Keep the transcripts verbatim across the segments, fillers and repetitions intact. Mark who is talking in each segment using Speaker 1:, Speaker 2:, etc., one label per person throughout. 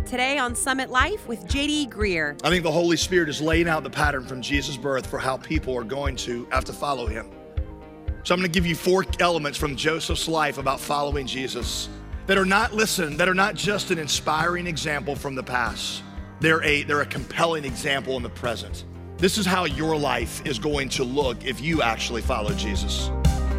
Speaker 1: today on Summit Life with J D Greear.
Speaker 2: I think the Holy Spirit is laying out the pattern from Jesus' birth for how people are going to have to follow him. So I'm gonna give you four elements from Joseph's life about following Jesus that are not, listen, that are not just an inspiring example from the past. They're a, they're a compelling example in the present. This is how your life is going to look if you actually follow Jesus.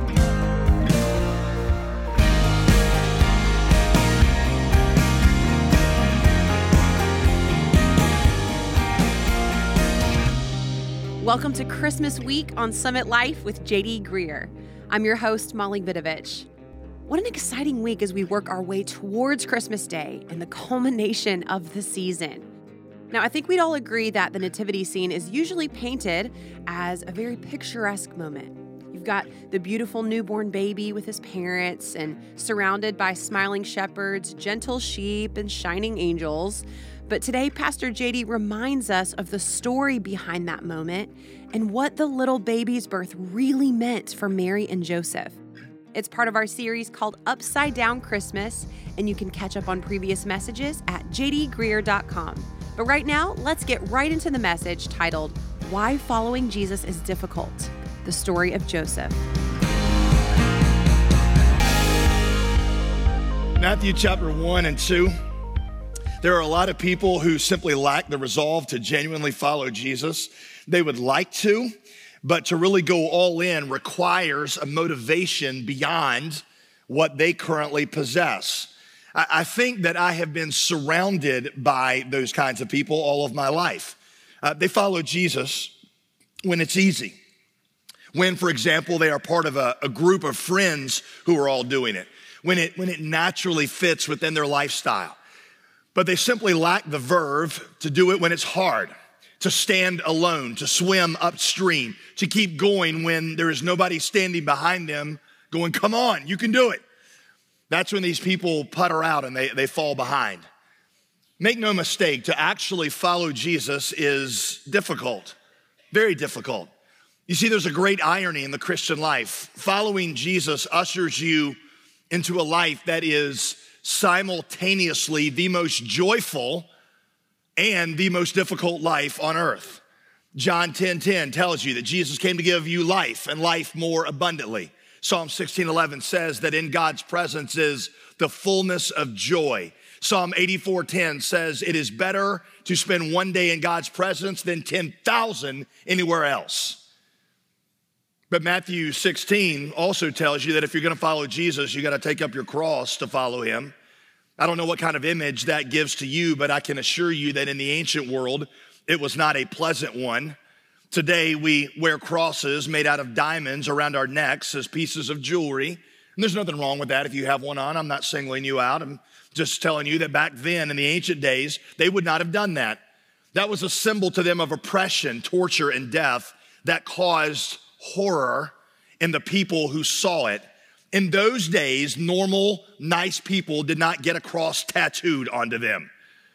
Speaker 1: Welcome to Christmas week on Summit Life with J D Greear. I'm your host, Molly Vidovich. What an exciting week as we work our way towards Christmas Day and the culmination of the season. Now, I think we'd all agree that the nativity scene is usually painted as a very picturesque moment. You've got the beautiful newborn baby with his parents and surrounded by smiling shepherds, gentle sheep, and shining angels. But today, Pastor J D reminds us of the story behind that moment and what the little baby's birth really meant for Mary and Joseph. It's part of our series called Upside Down Christmas, and you can catch up on previous messages at j d greear dot com. But right now, let's get right into the message titled, Why Following Jesus is Difficult, the story of Joseph.
Speaker 2: Matthew chapter one and two. There are a lot of people who simply lack the resolve to genuinely follow Jesus. They would like to, but to really go all in requires a motivation beyond what they currently possess. I think that I have been surrounded by those kinds of people all of my life. Uh, they follow Jesus when it's easy. When, for example, they are part of a, a group of friends who are all doing it. When it, when it naturally fits within their lifestyle. But they simply lack the verve to do it when it's hard, to stand alone, to swim upstream, to keep going when there is nobody standing behind them going, come on, you can do it. That's when these people putter out and they, they fall behind. Make no mistake, to actually follow Jesus is difficult, very difficult. You see, there's a great irony in the Christian life. Following Jesus ushers you into a life that is simultaneously the most joyful and the most difficult life on earth. John ten ten tells you that Jesus came to give you life and life more abundantly. Psalm sixteen eleven says that in God's presence is the fullness of joy. Psalm eighty-four ten says it is better to spend one day in God's presence than ten thousand anywhere else. But Matthew sixteen also tells you that if you're gonna follow Jesus, you gotta take up your cross to follow him. I don't know what kind of image that gives to you, but I can assure you that in the ancient world, it was not a pleasant one. Today, we wear crosses made out of diamonds around our necks as pieces of jewelry. And there's nothing wrong with that if you have one on. I'm not singling you out. I'm just telling you that back then in the ancient days, they would not have done that. That was a symbol to them of oppression, torture, and death that caused horror in the people who saw it. In those days, normal, nice people did not get a cross tattooed onto them.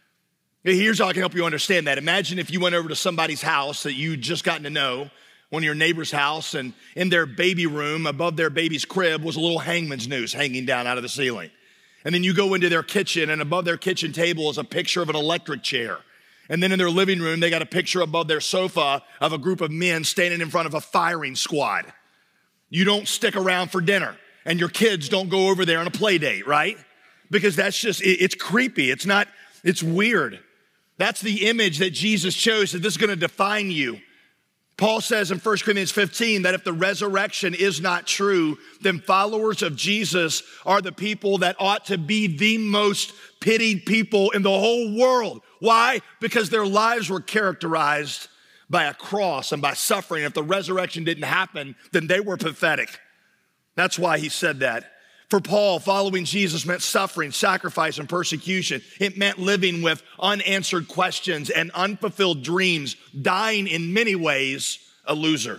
Speaker 2: Here's how I can help you understand that. Imagine if you went over to somebody's house that you'd just gotten to know, one of your neighbor's house, and in their baby room, above their baby's crib, was a little hangman's noose hanging down out of the ceiling. And then you go into their kitchen, and above their kitchen table is a picture of an electric chair. And then in their living room, they got a picture above their sofa of a group of men standing in front of a firing squad. You don't stick around for dinner, and your kids don't go over there on a play date, right? Because that's just, it's creepy. It's not, it's weird. That's the image that Jesus chose, that this is gonna define you. Paul says in First Corinthians fifteen that if the resurrection is not true, then followers of Jesus are the people that ought to be the most pitied people in the whole world. Why? Because their lives were characterized by a cross and by suffering. If the resurrection didn't happen, then they were pathetic. That's why he said that. For Paul, following Jesus meant suffering, sacrifice, and persecution. It meant living with unanswered questions and unfulfilled dreams, dying in many ways a loser.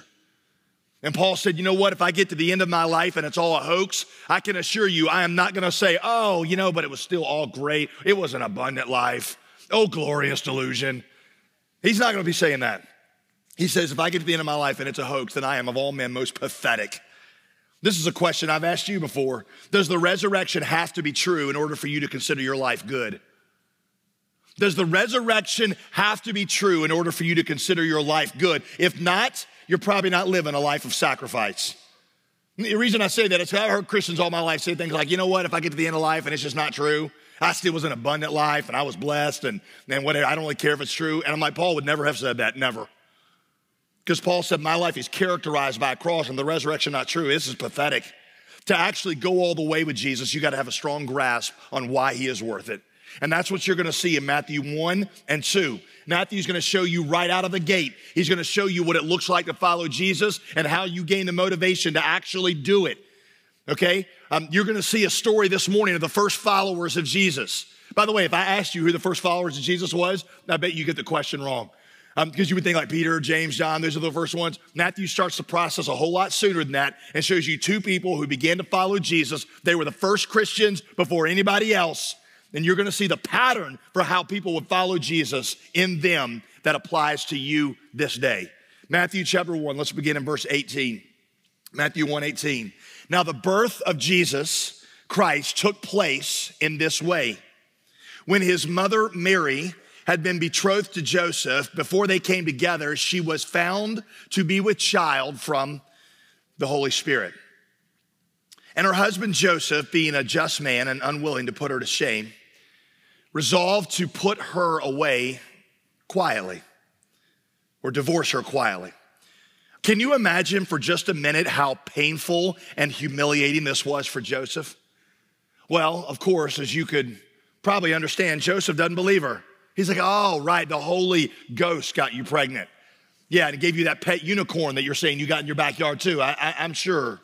Speaker 2: And Paul said, you know what, if I get to the end of my life and it's all a hoax, I can assure you I am not gonna say, oh, you know, but it was still all great. It was an abundant life. Oh, glorious delusion. He's not gonna be saying that. He says, if I get to the end of my life and it's a hoax, then I am of all men most pathetic. This is a question I've asked you before. Does the resurrection have to be true in order for you to consider your life good? Does the resurrection have to be true in order for you to consider your life good? If not, you're probably not living a life of sacrifice. The reason I say that is I've heard Christians all my life say things like, you know what, if I get to the end of life and it's just not true, I still was an abundant life and I was blessed and, and whatever, I don't really care if it's true. And I'm like, Paul would never have said that, never. Because Paul said, my life is characterized by a cross and the resurrection not true. This is pathetic. To actually go all the way with Jesus, you got to have a strong grasp on why he is worth it. And that's what you're going to see in Matthew one and two. Matthew's going to show you right out of the gate. He's going to show you what it looks like to follow Jesus and how you gain the motivation to actually do it. Okay? Um, you're going to see a story this morning of the first followers of Jesus. By the way, if I asked you who the first followers of Jesus was, I bet you get the question wrong. Um, because you would think like Peter, James, John, those are the first ones. Matthew starts the process a whole lot sooner than that and shows you two people who began to follow Jesus. They were the first Christians before anybody else. And you're going to see the pattern for how people would follow Jesus in them that applies to you this day. Matthew chapter one, let's begin in verse eighteen. Matthew one eighteen. Now the birth of Jesus Christ took place in this way. When his mother Mary had been betrothed to Joseph, before they came together, she was found to be with child from the Holy Spirit. And her husband Joseph, being a just man and unwilling to put her to shame, resolved to put her away quietly or divorce her quietly. Can you imagine for just a minute how painful and humiliating this was for Joseph? Well, of course, as you could probably understand, Joseph doesn't believe her. He's like, oh, right, the Holy Ghost got you pregnant. Yeah, and he gave you that pet unicorn that you're saying you got in your backyard too, I, I, I'm sure.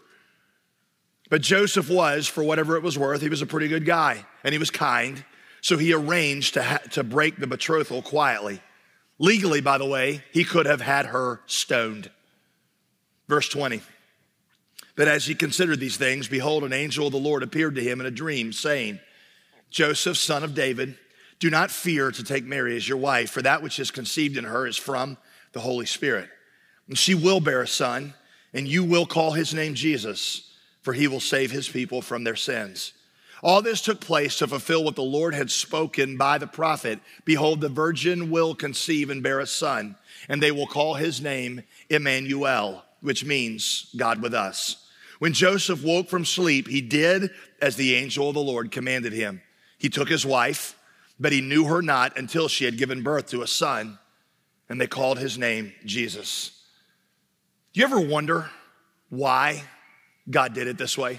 Speaker 2: But Joseph was, for whatever it was worth, he was a pretty good guy and he was kind. So he arranged to, ha- to break the betrothal quietly. Legally, by the way, he could have had her stoned. Verse twenty. But as he considered these things, behold, an angel of the Lord appeared to him in a dream, saying, Joseph, son of David, do not fear to take Mary as your wife, for that which is conceived in her is from the Holy Spirit. And she will bear a son, and you will call his name Jesus, for he will save his people from their sins. All this took place to fulfill what the Lord had spoken by the prophet. Behold, the virgin will conceive and bear a son, and they will call his name Emmanuel, which means God with us. When Joseph woke from sleep, he did as the angel of the Lord commanded him. He took his wife, but he knew her not until she had given birth to a son, and they called his name Jesus. Do you ever wonder why God did it this way?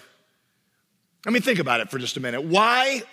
Speaker 2: I mean, think about it for just a minute. Why,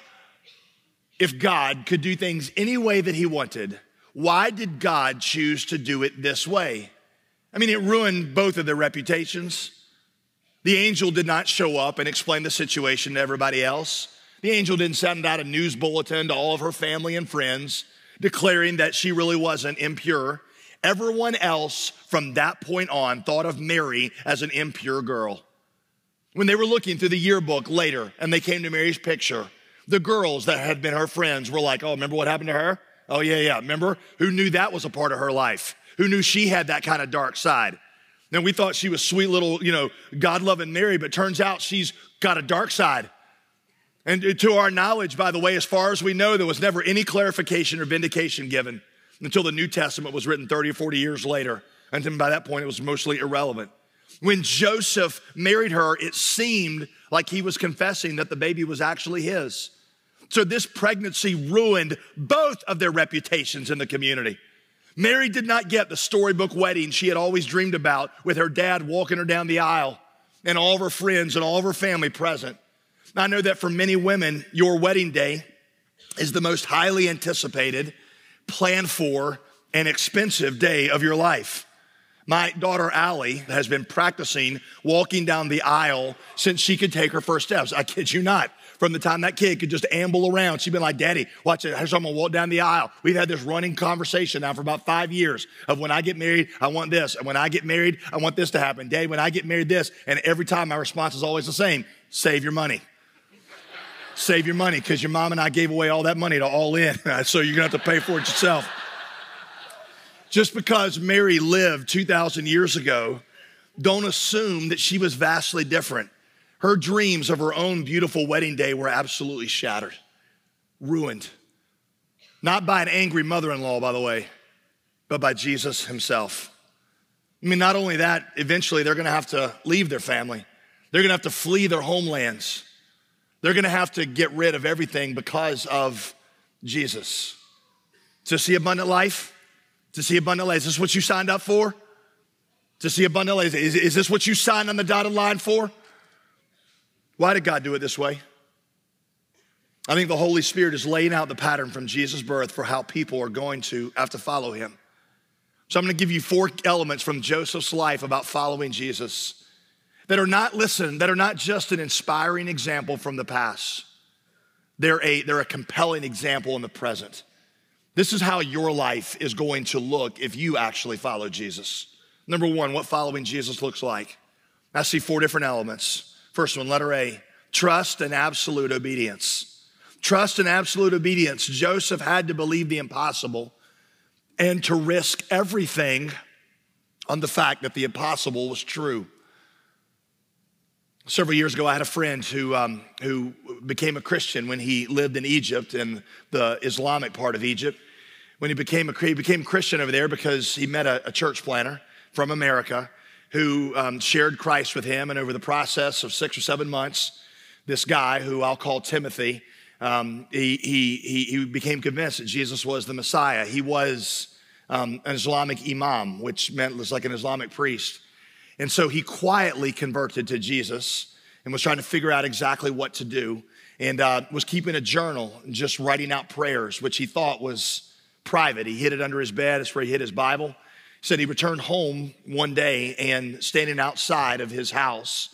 Speaker 2: if God could do things any way that he wanted, why did God choose to do it this way? I mean, it ruined both of their reputations. The angel did not show up and explain the situation to everybody else. The angel didn't send out a news bulletin to all of her family and friends declaring that she really wasn't impure. Everyone else from that point on thought of Mary as an impure girl. When they were looking through the yearbook later and they came to Mary's picture, the girls that had been her friends were like, oh, remember what happened to her? Oh, yeah, yeah. Remember? Who knew that was a part of her life? Who knew she had that kind of dark side? Then we thought she was sweet little, you know, God-loving Mary, but turns out she's got a dark side. And to our knowledge, by the way, as far as we know, there was never any clarification or vindication given until the New Testament was written thirty or forty years later. And then by that point, it was mostly irrelevant. When Joseph married her, it seemed like he was confessing that the baby was actually his. So this pregnancy ruined both of their reputations in the community. Mary did not get the storybook wedding she had always dreamed about with her dad walking her down the aisle and all of her friends and all of her family present. I know that for many women, your wedding day is the most highly anticipated, planned for, and expensive day of your life. My daughter, Allie, has been practicing walking down the aisle since she could take her first steps. I kid you not. From the time that kid could just amble around, she'd been like, Daddy, watch it. I'm gonna walk down the aisle. We've had this running conversation now for about five years of when I get married, I want this. And when I get married, I want this to happen. Daddy, when I get married, this. And every time my response is always the same. Save your money. Save your money, because your mom and I gave away all that money to All In. So you're gonna have to pay for it yourself. Just because Mary lived two thousand years ago, don't assume that she was vastly different. Her dreams of her own beautiful wedding day were absolutely shattered, ruined. Not by an angry mother-in-law, by the way, but by Jesus himself. I mean, not only that, eventually they're gonna have to leave their family. They're gonna have to flee their homelands. They're gonna have to get rid of everything because of Jesus. To see abundant life, to see abundant life, is this what you signed up for? To see abundant life, is, is this what you signed on the dotted line for? Why did God do it this way? I think the Holy Spirit is laying out the pattern from Jesus' birth for how people are going to have to follow him. So I'm gonna give you four elements from Joseph's life about following Jesus that are not, listen, that are not just an inspiring example from the past. They're a, they're a compelling example in the present. This is how your life is going to look if you actually follow Jesus. Number one, what following Jesus looks like. I see four different elements. First one, letter A, trust and absolute obedience. Trust and absolute obedience. Joseph had to believe the impossible and to risk everything on the fact that the impossible was true. Several years ago, I had a friend who, um, who became a Christian when he lived in Egypt, in the Islamic part of Egypt. When he became a he became Christian over there because he met a, a church planter from America who um, shared Christ with him. And over the process of six or seven months, this guy, who I'll call Timothy, um, he, he, he, he became convinced that Jesus was the Messiah. He was um, an Islamic imam, which meant was like an Islamic priest. And so he quietly converted to Jesus and was trying to figure out exactly what to do, and uh, was keeping a journal and just writing out prayers, which he thought was private. He hid it under his bed. That's where he hid his Bible. He said he returned home one day, and standing outside of his house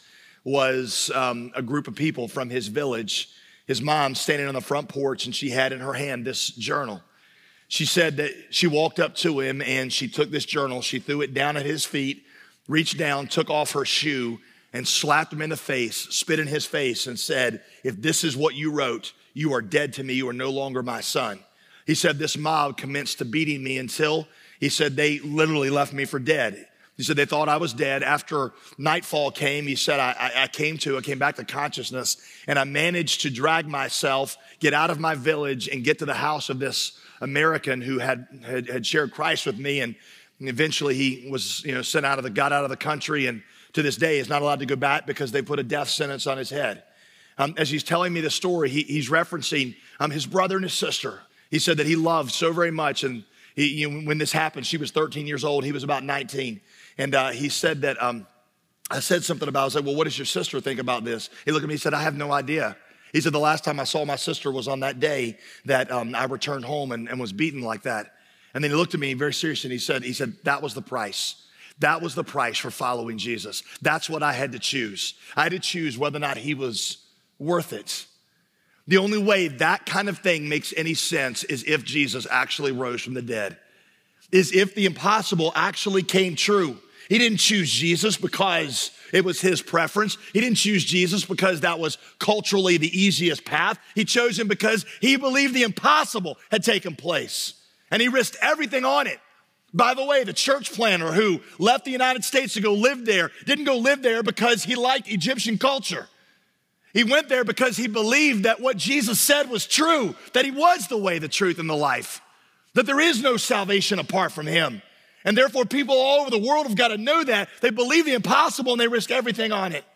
Speaker 2: was um, a group of people from his village. His mom standing on the front porch, and she had in her hand this journal. She said that she walked up to him and she took this journal, she threw it down at his feet, reached down, took off her shoe, and slapped him in the face, spit in his face, and said, "If this is what you wrote, you are dead to me. You are no longer my son." He said, this mob commenced to beating me until, he said, they literally left me for dead. He said, they thought I was dead. After nightfall came, he said, I, I, I came to, I came back to consciousness, and I managed to drag myself, get out of my village, and get to the house of this American who had, had, had shared Christ with me. And eventually he was, you know, sent out of the, got out of the country, and to this day is not allowed to go back because they put a death sentence on his head. Um, as he's telling me the story, he, he's referencing um, his brother and his sister. He said that he loved so very much, and he, you know, when this happened, she was thirteen years old, he was about nineteen. And uh, he said that, um, I said something about, I was like, well, what does your sister think about this? He looked at me, he said, I have no idea. He said, the last time I saw my sister was on that day that um, I returned home and, and was beaten like that. And then he looked at me very seriously, and he said, he said, that was the price. That was the price for following Jesus. That's what I had to choose. I had to choose whether or not he was worth it. The only way that kind of thing makes any sense is if Jesus actually rose from the dead, is if the impossible actually came true. He didn't choose Jesus because it was his preference. He didn't choose Jesus because that was culturally the easiest path. He chose him because he believed the impossible had taken place, and he risked everything on it. By the way, the church planter who left the United States to go live there didn't go live there because he liked Egyptian culture. He went there because he believed that what Jesus said was true, that he was the way, the truth, and the life, that there is no salvation apart from him. And therefore, people all over the world have got to know that. They believe the impossible and they risk everything on it.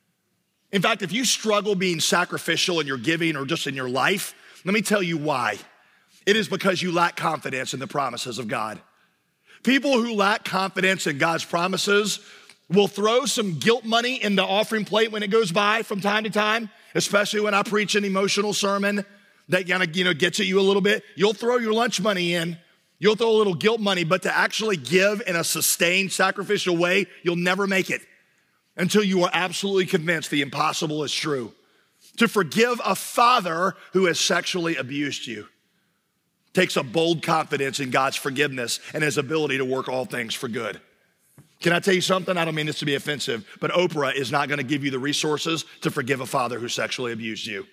Speaker 2: In fact, if you struggle being sacrificial in your giving or just in your life, let me tell you why. It is because you lack confidence in the promises of God. People who lack confidence in God's promises will throw some guilt money in the offering plate when it goes by from time to time, especially when I preach an emotional sermon that kind of, you know, gets at you a little bit. You'll throw your lunch money in. You'll throw a little guilt money, but to actually give in a sustained, sacrificial way, you'll never make it until you are absolutely convinced the impossible is true. To forgive a father who has sexually abused you takes a bold confidence in God's forgiveness and his ability to work all things for good. Can I tell you something? I don't mean this to be offensive, but Oprah is not going to give you the resources to forgive a father who sexually abused you.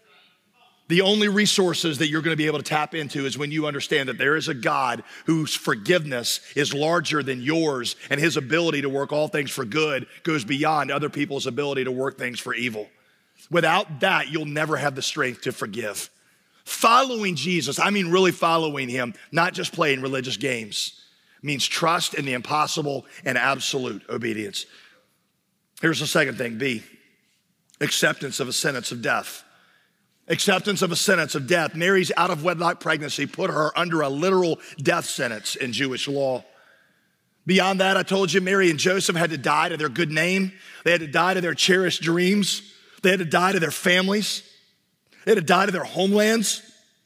Speaker 2: The only resources that you're going to be able to tap into is when you understand that there is a God whose forgiveness is larger than yours, and his ability to work all things for good goes beyond other people's ability to work things for evil. Without that, you'll never have the strength to forgive. Following Jesus, I mean really following him, not just playing religious games, means trust in the impossible and absolute obedience. Here's the second thing, B, acceptance of a sentence of death. Acceptance of a sentence of death. Mary's out of wedlock pregnancy put her under a literal death sentence in Jewish law. Beyond that, I told you, Mary and Joseph had to die to their good name. They had to die to their cherished dreams. They had to die to their families. They had to die to their homelands.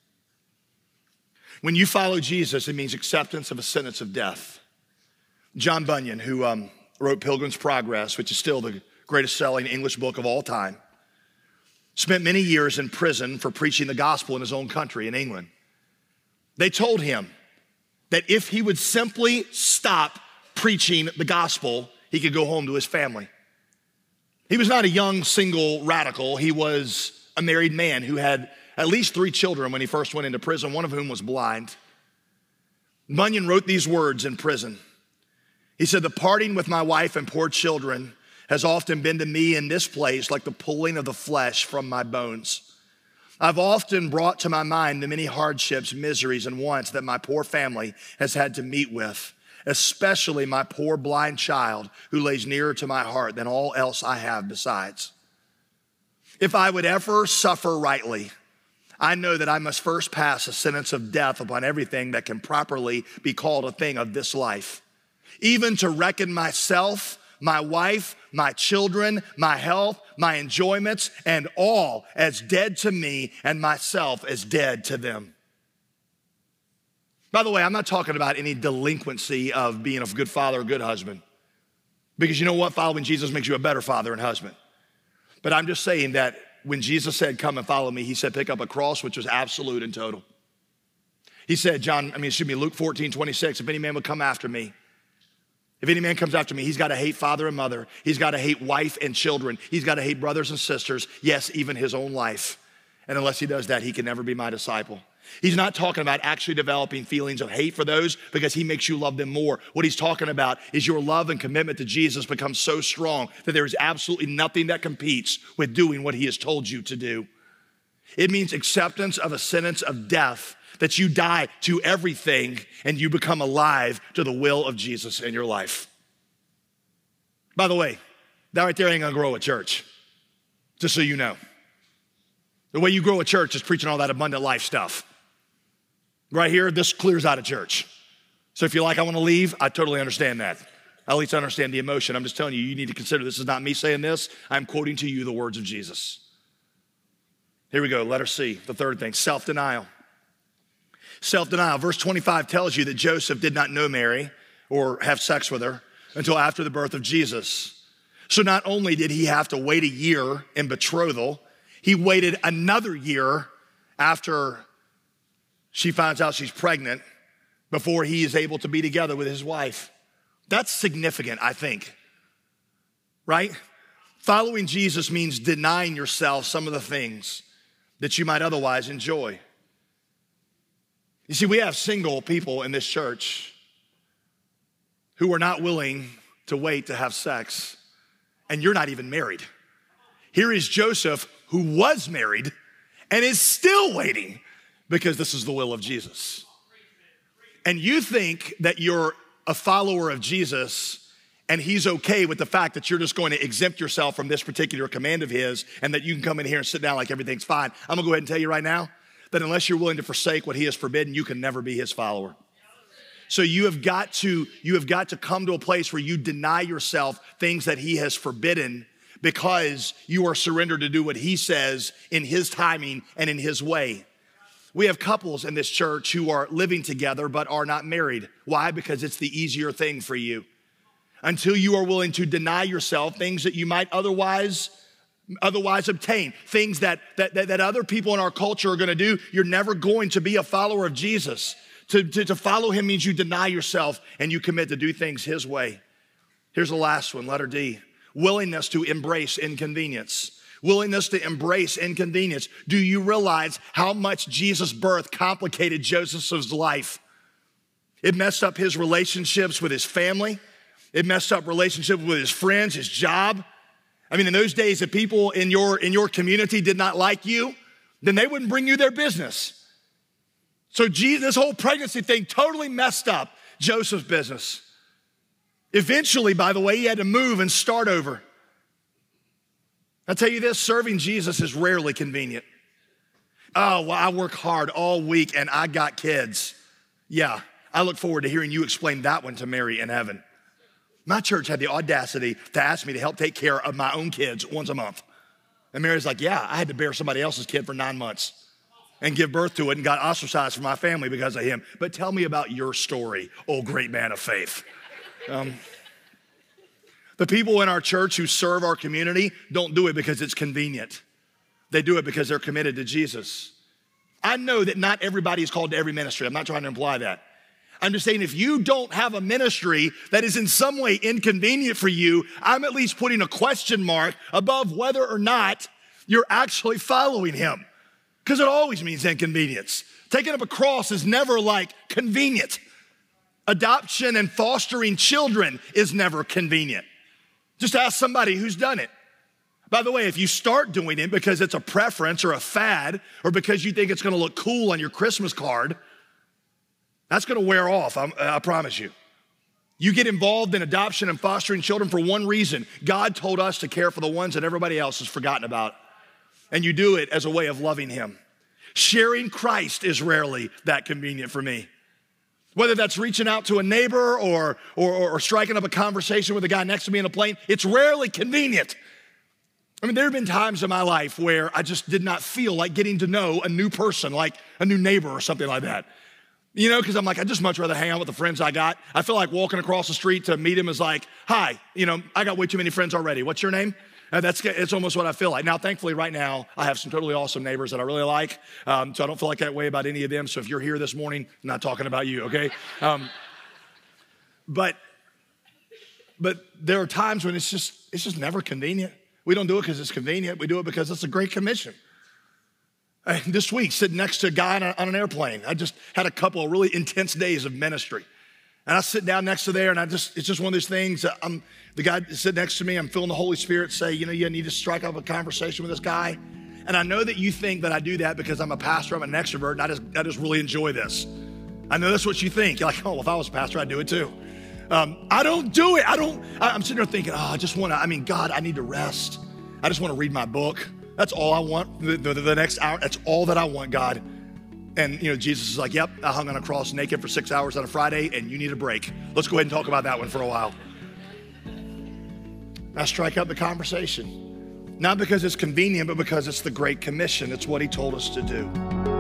Speaker 2: When you follow Jesus, it means acceptance of a sentence of death. John Bunyan, who um, wrote Pilgrim's Progress, which is still the greatest selling English book of all time, spent many years in prison for preaching the gospel in his own country, in England. They told him that if he would simply stop preaching the gospel, he could go home to his family. He was not a young single radical. He was a married man who had at least three children when he first went into prison, one of whom was blind. Bunyan wrote these words in prison. He said, "The parting with my wife and poor children has often been to me in this place like the pulling of the flesh from my bones. I've often brought to my mind the many hardships, miseries, and wants that my poor family has had to meet with, especially my poor blind child who lays nearer to my heart than all else I have besides. If I would ever suffer rightly, I know that I must first pass a sentence of death upon everything that can properly be called a thing of this life, even to reckon myself, my wife, my children, my health, my enjoyments, and all as dead to me and myself as dead to them." By the way, I'm not talking about any delinquency of being a good father or good husband, because you know what? Following Jesus makes you a better father and husband. But I'm just saying that when Jesus said, "Come and follow me," he said, pick up a cross, which was absolute and total. He said, John, I mean, excuse me, Luke fourteen, twenty-six, if any man would come after me, If any man comes after me, he's got to hate father and mother. He's got to hate wife and children. He's got to hate brothers and sisters. Yes, even his own life. And unless he does that, he can never be my disciple. He's not talking about actually developing feelings of hate for those because he makes you love them more. What he's talking about is your love and commitment to Jesus becomes so strong that there is absolutely nothing that competes with doing what he has told you to do. It means acceptance of a sentence of death, that you die to everything and you become alive to the will of Jesus in your life. By the way, that right there ain't gonna grow a church, just so you know. The way you grow a church is preaching all that abundant life stuff. Right here, this clears out a church. So if you're like, I wanna leave, I totally understand that. I at least understand the emotion. I'm just telling you, you need to consider this is not me saying this. I'm quoting to you the words of Jesus. Here we go, letter C, the third thing, self-denial. Self-denial. Verse twenty-five tells you that Joseph did not know Mary or have sex with her until after the birth of Jesus. So not only did he have to wait a year in betrothal, he waited another year after she finds out she's pregnant before he is able to be together with his wife. That's significant, I think, right? Following Jesus means denying yourself some of the things that you might otherwise enjoy. You see, we have single people in this church who are not willing to wait to have sex, and you're not even married. Here is Joseph, who was married and is still waiting because this is the will of Jesus. And you think that you're a follower of Jesus and he's okay with the fact that you're just going to exempt yourself from this particular command of his and that you can come in here and sit down like everything's fine. I'm gonna go ahead and tell you right now that unless you're willing to forsake what he has forbidden, you can never be his follower. So you have got to, you have got to come to a place where you deny yourself things that he has forbidden because you are surrendered to do what he says in his timing and in his way. We have couples in this church who are living together but are not married. Why? Because it's the easier thing for you. Until you are willing to deny yourself things that you might otherwise otherwise obtain, things that, that, that, that other people in our culture are gonna do, you're never going to be a follower of Jesus. To, to, to follow him means you deny yourself and you commit to do things his way. Here's the last one, letter D. Willingness to embrace inconvenience. Willingness to embrace inconvenience. Do you realize how much Jesus' birth complicated Joseph's life? It messed up his relationships with his family. It messed up relationships with his friends, his job. I mean, in those days, if people in your, in your community did not like you, then they wouldn't bring you their business. So Jesus, this whole pregnancy thing totally messed up Joseph's business. Eventually, by the way, he had to move and start over. I'll tell you this, serving Jesus is rarely convenient. Oh, well, I work hard all week and I got kids. Yeah, I look forward to hearing you explain that one to Mary in heaven. My church had the audacity to ask me to help take care of my own kids once a month. And Mary's like, yeah, I had to bear somebody else's kid for nine months and give birth to it and got ostracized from my family because of him. But tell me about your story, oh great man of faith. Um, the people in our church who serve our community don't do it because it's convenient. They do it because they're committed to Jesus. I know that not everybody is called to every ministry. I'm not trying to imply that. I'm just saying if you don't have a ministry that is in some way inconvenient for you, I'm at least putting a question mark above whether or not you're actually following him. Because it always means inconvenience. Taking up a cross is never like convenient. Adoption and fostering children is never convenient. Just ask somebody who's done it. By the way, if you start doing it because it's a preference or a fad or because you think it's gonna look cool on your Christmas card, that's gonna wear off, I'm, I promise you. You get involved in adoption and fostering children for one reason. God told us to care for the ones that everybody else has forgotten about. And you do it as a way of loving him. Sharing Christ is rarely that convenient for me. Whether that's reaching out to a neighbor or, or, or striking up a conversation with a guy next to me in a plane, it's rarely convenient. I mean, there have been times in my life where I just did not feel like getting to know a new person, like a new neighbor or something like that. You know, because I'm like, I'd just much rather hang out with the friends I got. I feel like walking across the street to meet him is like, hi, you know, I got way too many friends already. What's your name? And that's it's almost what I feel like. Now, thankfully, right now, I have some totally awesome neighbors that I really like, um, so I don't feel like that way about any of them. So if you're here this morning, I'm not talking about you, okay? Um, but but there are times when it's just it's just never convenient. We don't do it because it's convenient. We do it because it's a great commission. And this week, sitting next to a guy on, a, on an airplane, I just had a couple of really intense days of ministry. And I sit down next to there, and I just, it's just one of those things. That I'm, the guy sitting next to me, I'm feeling the Holy Spirit say, you know, you need to strike up a conversation with this guy. And I know that you think that I do that because I'm a pastor, I'm an extrovert, and I just, I just really enjoy this. I know that's what you think. You're like, oh, well, if I was a pastor, I'd do it too. Um, I don't do it. I don't, I, I'm sitting there thinking, oh, I just want to, I mean, God, I need to rest. I just want to read my book. That's all I want the, the, the next hour. That's all that I want, God. And, you know, Jesus is like, yep, I hung on a cross naked for six hours on a Friday, and you need a break. Let's go ahead and talk about that one for a while. I strike up the conversation, not because it's convenient, but because it's the Great Commission. It's what he told us to do.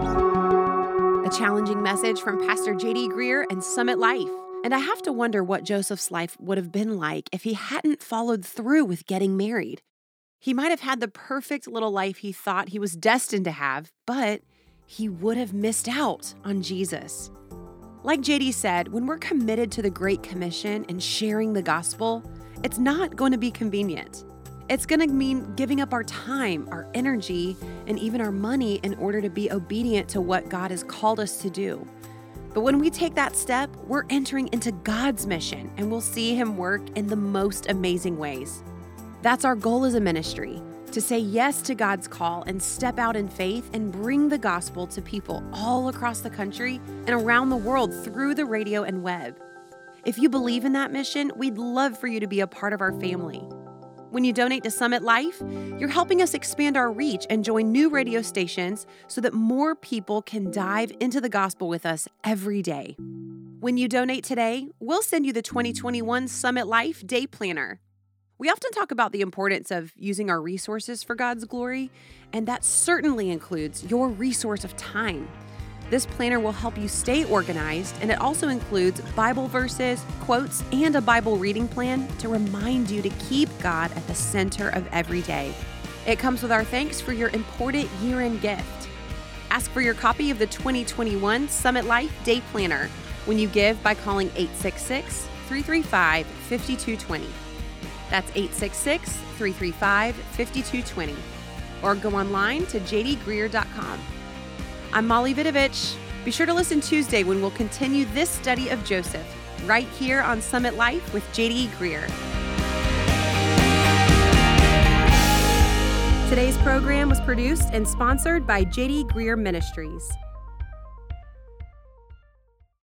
Speaker 1: A challenging message from Pastor J D Greear and Summit Life. And I have to wonder what Joseph's life would have been like if he hadn't followed through with getting married. He might have had the perfect little life he thought he was destined to have, but he would have missed out on Jesus. Like J D said, when we're committed to the Great Commission and sharing the gospel, it's not going to be convenient. It's going to mean giving up our time, our energy, and even our money in order to be obedient to what God has called us to do. But when we take that step, we're entering into God's mission, and we'll see him work in the most amazing ways. That's our goal as a ministry, to say yes to God's call and step out in faith and bring the gospel to people all across the country and around the world through the radio and web. If you believe in that mission, we'd love for you to be a part of our family. When you donate to Summit Life, you're helping us expand our reach and join new radio stations so that more people can dive into the gospel with us every day. When you donate today, we'll send you the twenty twenty-one Summit Life Day Planner. We often talk about the importance of using our resources for God's glory, and that certainly includes your resource of time. This planner will help you stay organized, and it also includes Bible verses, quotes, and a Bible reading plan to remind you to keep God at the center of every day. It comes with our thanks for your important year-end gift. Ask for your copy of the twenty twenty-one Summit Life Day Planner when you give by calling eight six six, three three five, five two two zero. That's eight six six, three three five, five two two zero. Or go online to j d greear dot com. I'm Molly Vidovich. Be sure to listen Tuesday when we'll continue this study of Joseph, right here on Summit Life with J D Greear. Today's program was produced and sponsored by J D Greer Ministries.